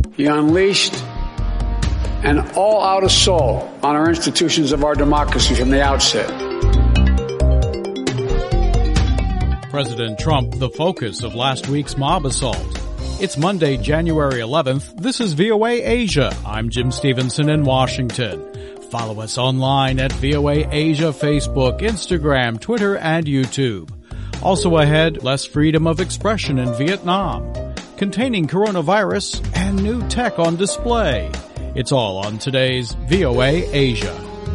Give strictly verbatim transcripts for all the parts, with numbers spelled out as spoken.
He unleashed an all-out assault on our institutions of our democracy from the outset. President Trump, the focus of last week's mob assault. It's Monday, January eleventh. This is V O A Asia. I'm Jim Stevenson in Washington. Follow us online at V O A Asia, Facebook, Instagram, Twitter, and YouTube. Also ahead, less freedom of expression in Vietnam, containing coronavirus, and new tech on display. It's all on today's V O A Asia.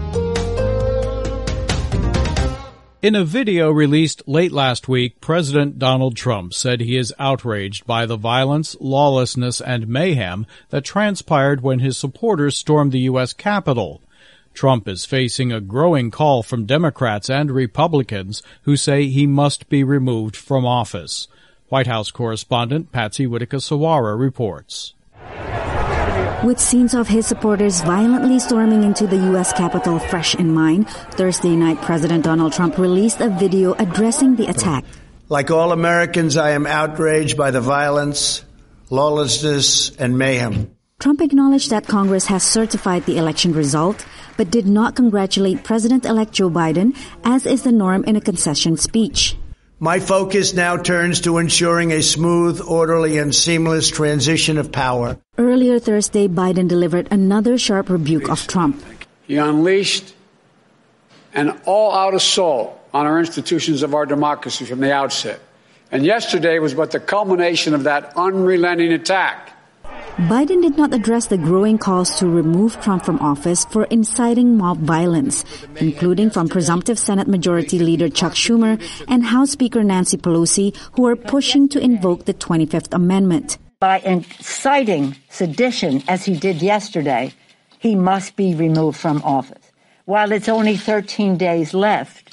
In a video released late last week, President Donald Trump said he is outraged by the violence, lawlessness, and mayhem that transpired when his supporters stormed the U S Capitol. Trump is facing a growing call from Democrats and Republicans who say he must be removed from office. White House correspondent Patsy Widakuswara reports. With scenes of his supporters violently storming into the U S Capitol fresh in mind, Thursday night President Donald Trump released a video addressing the attack. Like all Americans, I am outraged by the violence, lawlessness, and mayhem. Trump acknowledged that Congress has certified the election result, but did not congratulate President-elect Joe Biden, as is the norm in a concession speech. My focus now turns to ensuring a smooth, orderly, and seamless transition of power. Earlier Thursday, Biden delivered another sharp rebuke of Trump. He unleashed an all-out assault on our institutions of our democracy from the outset. And yesterday was but the culmination of that unrelenting attack. Biden did not address the growing calls to remove Trump from office for inciting mob violence, including from presumptive Senate Majority Leader Chuck Schumer and House Speaker Nancy Pelosi, who are pushing to invoke the twenty-fifth Amendment. By inciting sedition, as he did yesterday, he must be removed from office. While it's only thirteen days left,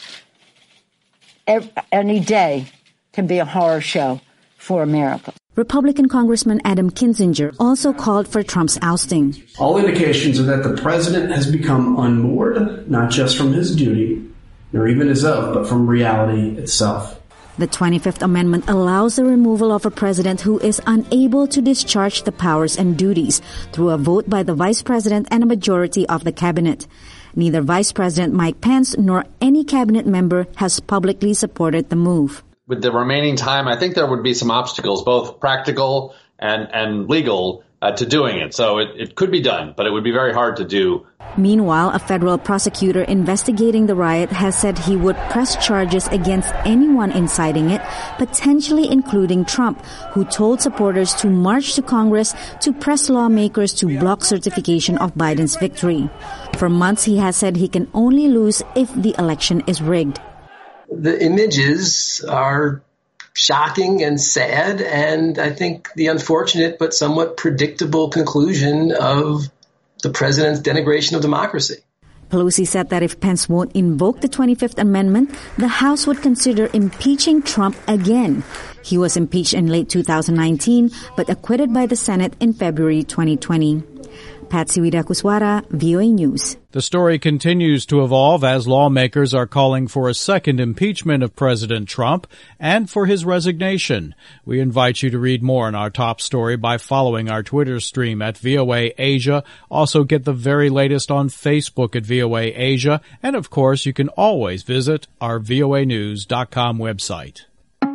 any day can be a horror show for America. Republican Congressman Adam Kinzinger also called for Trump's ousting. All indications are that the president has become unmoored, not just from his duty, nor even his oath, but from reality itself. The twenty-fifth Amendment allows the removal of a president who is unable to discharge the powers and duties through a vote by the vice president and a majority of the cabinet. Neither Vice President Mike Pence nor any cabinet member has publicly supported the move. With the remaining time, I think there would be some obstacles, both practical and, and legal, uh, to doing it. So it, it could be done, but it would be very hard to do. Meanwhile, a federal prosecutor investigating the riot has said he would press charges against anyone inciting it, potentially including Trump, who told supporters to march to Congress to press lawmakers to block certification of Biden's victory. For months, he has said he can only lose if the election is rigged. The images are shocking and sad, and I think the unfortunate but somewhat predictable conclusion of the president's denigration of democracy. Pelosi said that if Pence won't invoke the twenty-fifth Amendment, the House would consider impeaching Trump again. He was impeached in late two thousand nineteen, but acquitted by the Senate in February twenty twenty. Patsy Widakuswara, V O A News. The story continues to evolve as lawmakers are calling for a second impeachment of President Trump and for his resignation. We invite you to read more on our top story by following our Twitter stream at V O A Asia. Also get the very latest on Facebook at V O A Asia. And of course, you can always visit our V O A news dot com website.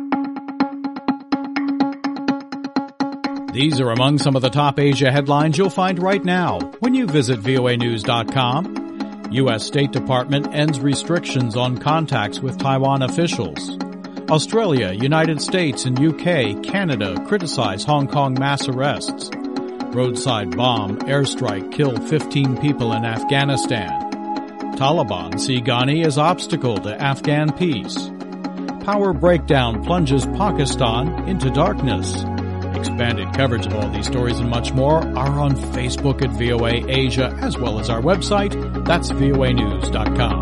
These are among some of the top Asia headlines you'll find right now when you visit V O A news dot com. U S State Department ends restrictions on contacts with Taiwan officials. Australia, United States, and U K, Canada criticize Hong Kong mass arrests. Roadside bomb, airstrike kill fifteen people in Afghanistan. Taliban see Ghani as obstacle to Afghan peace. Power breakdown plunges Pakistan into darkness. Expanded coverage of all these stories and much more are on Facebook at V O A Asia, as well as our website. That's V O A news dot com.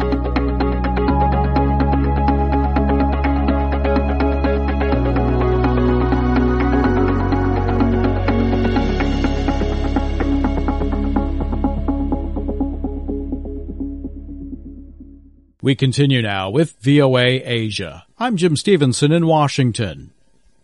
We continue now with V O A Asia. I'm Jim Stevenson in Washington.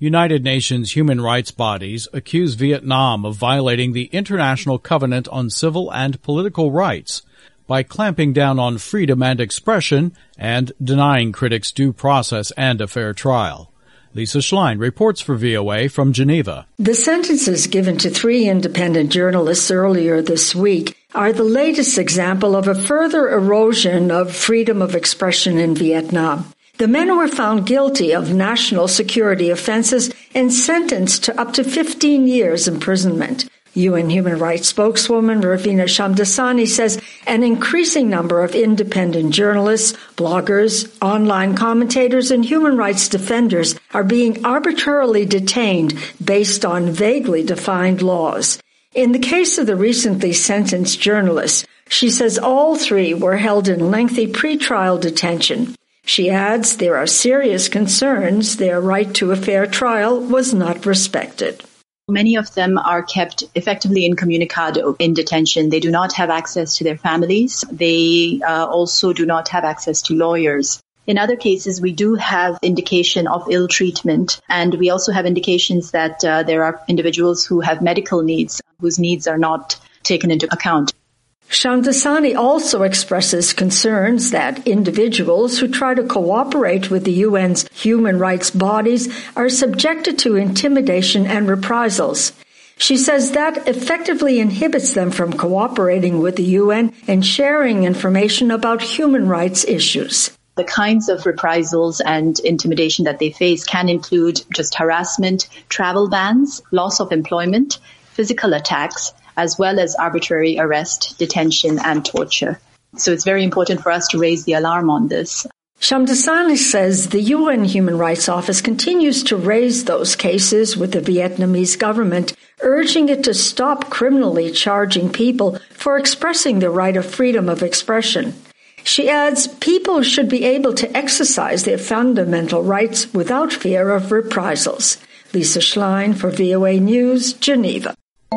United Nations human rights bodies accuse Vietnam of violating the International Covenant on Civil and Political Rights by clamping down on freedom and expression and denying critics due process and a fair trial. Lisa Schlein reports for V O A from Geneva. The sentences given to three independent journalists earlier this week are the latest example of a further erosion of freedom of expression in Vietnam. The men were found guilty of national security offenses and sentenced to up to fifteen years imprisonment. U N human rights spokeswoman Ravina Shamdasani says an increasing number of independent journalists, bloggers, online commentators, and human rights defenders are being arbitrarily detained based on vaguely defined laws. In the case of the recently sentenced journalists, she says all three were held in lengthy pretrial detention. She adds there are serious concerns their right to a fair trial was not respected. Many of them are kept effectively incommunicado in detention. They do not have access to their families. They uh, also do not have access to lawyers. In other cases, we do have indication of ill treatment, and we also have indications that uh, there are individuals who have medical needs, whose needs are not taken into account. Shamdasani also expresses concerns that individuals who try to cooperate with the U N's human rights bodies are subjected to intimidation and reprisals. She says that effectively inhibits them from cooperating with the U N and sharing information about human rights issues. The kinds of reprisals and intimidation that they face can include just harassment, travel bans, loss of employment, physical attacks, as well as arbitrary arrest, detention, and torture. So it's very important for us to raise the alarm on this. Shamdasani says the U N Human Rights Office continues to raise those cases with the Vietnamese government, urging it to stop criminally charging people for expressing the right of freedom of expression. She adds people should be able to exercise their fundamental rights without fear of reprisals. Lisa Schlein for V O A News, Geneva.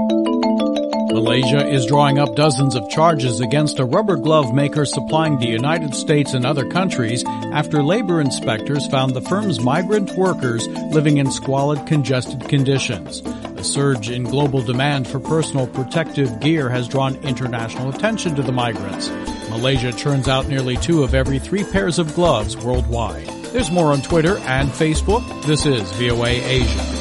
Malaysia is drawing up dozens of charges against a rubber glove maker supplying the United States and other countries after labor inspectors found the firm's migrant workers living in squalid, congested conditions. A surge in global demand for personal protective gear has drawn international attention to the migrants. Malaysia churns out nearly two of every three pairs of gloves worldwide. There's more on Twitter and Facebook. This is V O A Asia.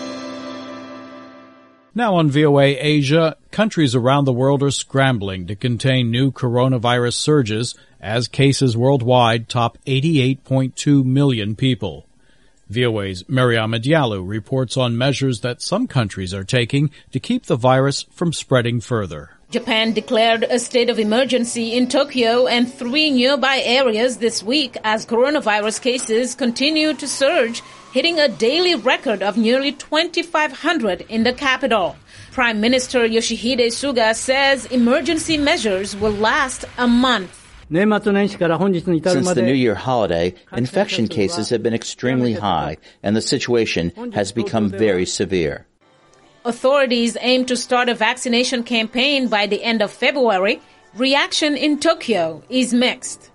Now on V O A Asia, countries around the world are scrambling to contain new coronavirus surges as cases worldwide top eighty-eight point two million people. V O A's Mariama Diallo reports on measures that some countries are taking to keep the virus from spreading further. Japan declared a state of emergency in Tokyo and three nearby areas this week as coronavirus cases continue to surge, hitting a daily record of nearly twenty-five hundred in the capital. Prime Minister Yoshihide Suga says emergency measures will last a month. Since the New Year holiday, infection cases have been extremely high, and the situation has become very severe. Authorities aim to start a vaccination campaign by the end of February. Reaction in Tokyo is mixed.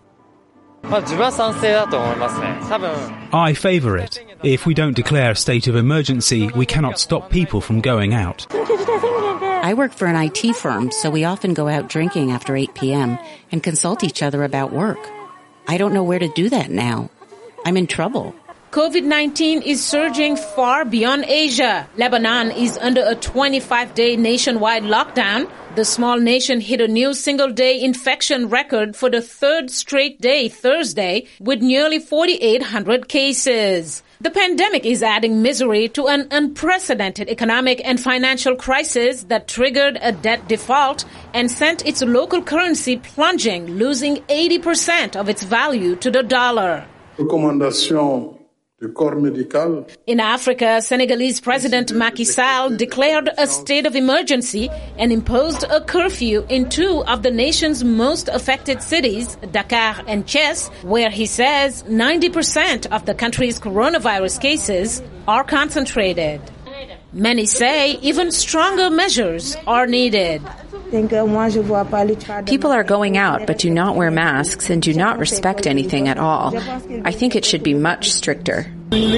I favour it. If we don't declare a state of emergency, we cannot stop people from going out. I work for an I T firm, so we often go out drinking after eight p.m. and consult each other about work. I don't know where to do that now. I'm in trouble. COVID nineteen is surging far beyond Asia. Lebanon is under a twenty-five day nationwide lockdown. The small nation hit a new single-day infection record for the third straight day Thursday with nearly forty-eight hundred cases. The pandemic is adding misery to an unprecedented economic and financial crisis that triggered a debt default and sent its local currency plunging, losing eighty percent of its value to the dollar. Recommandation. In Africa, Senegalese President Macky Sall declared a state of emergency and imposed a curfew in two of the nation's most affected cities, Dakar and Thiès, where he says ninety percent of the country's coronavirus cases are concentrated. Many say even stronger measures are needed. People are going out but do not wear masks and do not respect anything at all. I think it should be much stricter.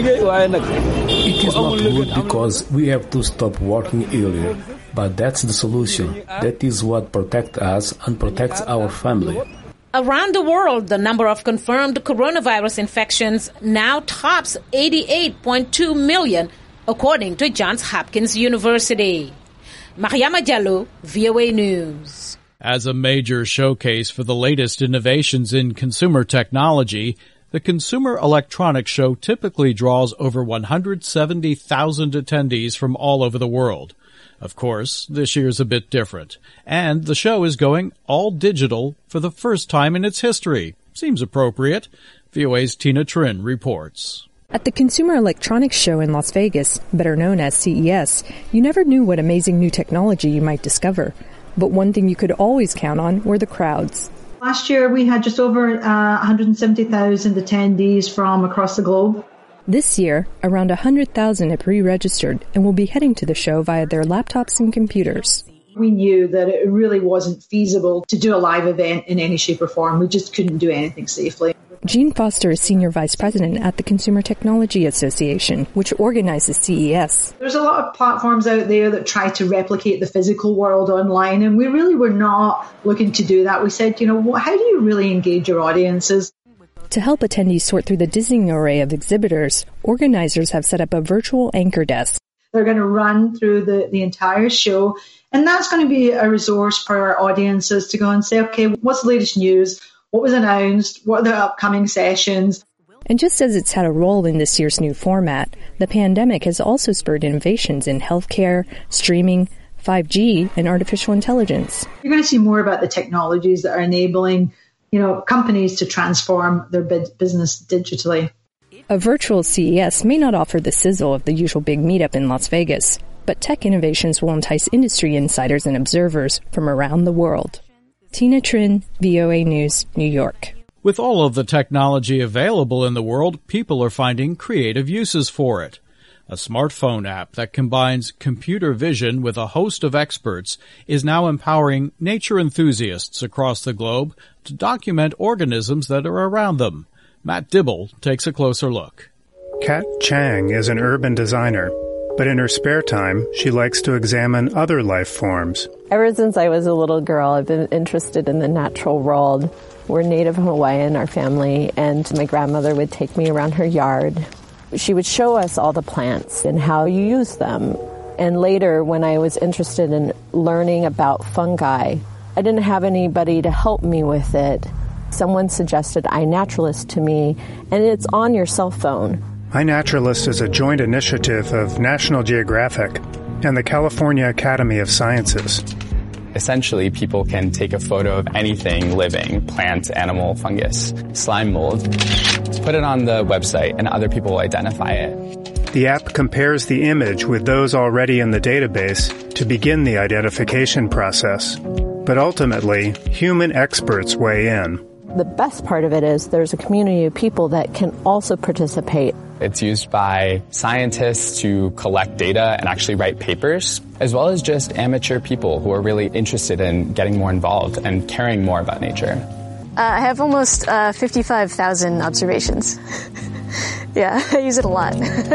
It is not good because we have to stop working earlier, but that's the solution. That is what protects us and protects our family. Around the world, the number of confirmed coronavirus infections now tops eighty-eight point two million, according to Johns Hopkins University. Mariama Diallo, V O A News. As a major showcase for the latest innovations in consumer technology, the Consumer Electronics Show typically draws over one hundred seventy thousand attendees from all over the world. Of course, this year's a bit different, and the show is going all digital for the first time in its history. Seems appropriate. V O A's Tina Trin reports. At the Consumer Electronics Show in Las Vegas, better known as C E S, you never knew what amazing new technology you might discover. But one thing you could always count on were the crowds. Last year, we had just over uh, one hundred seventy thousand attendees from across the globe. This year, around one hundred thousand have pre-registered and will be heading to the show via their laptops and computers. We knew that it really wasn't feasible to do a live event in any shape or form. We just couldn't do anything safely. Jean Foster is Senior Vice President at the Consumer Technology Association, which organizes C E S. There's a lot of platforms out there that try to replicate the physical world online, and we really were not looking to do that. We said, you know, how do you really engage your audiences? To help attendees sort through the dizzying array of exhibitors, organizers have set up a virtual anchor desk. They're going to run through the, the entire show, and that's going to be a resource for our audiences to go and say, okay, what's the latest news? What was announced? What are the upcoming sessions? And just as it's had a role in this year's new format, the pandemic has also spurred innovations in healthcare, streaming, five G, and artificial intelligence. You're going to see more about the technologies that are enabling, you know, companies to transform their business digitally. A virtual C E S may not offer the sizzle of the usual big meetup in Las Vegas, but tech innovations will entice industry insiders and observers from around the world. Tina Trin, V O A News, New York. With all of the technology available in the world, people are finding creative uses for it. A smartphone app that combines computer vision with a host of experts is now empowering nature enthusiasts across the globe to document organisms that are around them. Matt Dibble takes a closer look. Kat Chang is an urban designer, but in her spare time, she likes to examine other life forms. Ever since I was a little girl, I've been interested in the natural world. We're Native Hawaiian, our family, and my grandmother would take me around her yard. She would show us all the plants and how you use them. And later, when I was interested in learning about fungi, I didn't have anybody to help me with it. Someone suggested iNaturalist to me, and it's on your cell phone. iNaturalist is a joint initiative of National Geographic and the California Academy of Sciences. Essentially, people can take a photo of anything living, plant, animal, fungus, slime mold, put it on the website, and other people will identify it. The app compares the image with those already in the database to begin the identification process. But ultimately, human experts weigh in. The best part of it is there's a community of people that can also participate. It's used by scientists to collect data and actually write papers, as well as just amateur people who are really interested in getting more involved and caring more about nature. Uh, I have almost uh, fifty-five thousand observations. Yeah, I use it a lot.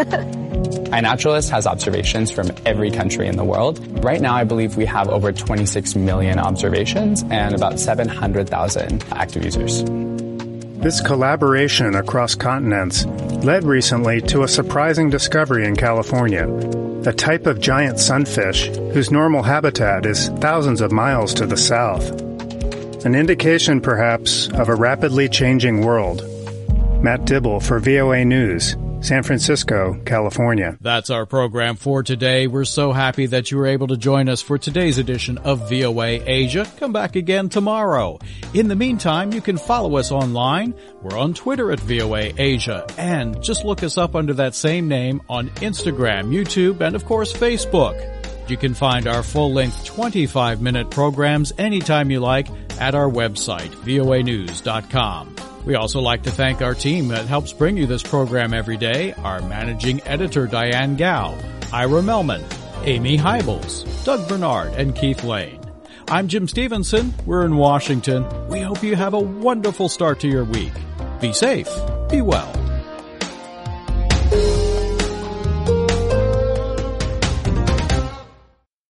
iNaturalist has observations from every country in the world. Right now, I believe we have over twenty-six million observations and about seven hundred thousand active users. This collaboration across continents led recently to a surprising discovery in California, a type of giant sunfish whose normal habitat is thousands of miles to the south. An indication, perhaps, of a rapidly changing world. Matt Dibble for V O A News, San Francisco, California. That's our program for today. We're so happy that you were able to join us for today's edition of V O A Asia. Come back again tomorrow. In the meantime, you can follow us online. We're on Twitter at V O A Asia. And just look us up under that same name on Instagram, YouTube, and of course Facebook. You can find our full-length twenty-five minute programs anytime you like at our website, V O A news dot com. We also like to thank our team that helps bring you this program every day, our managing editor Diane Gao, Ira Melman, Amy Hybels, Doug Bernard, and Keith Lane. I'm Jim Stevenson. We're in Washington. We hope you have a wonderful start to your week. Be safe. Be well.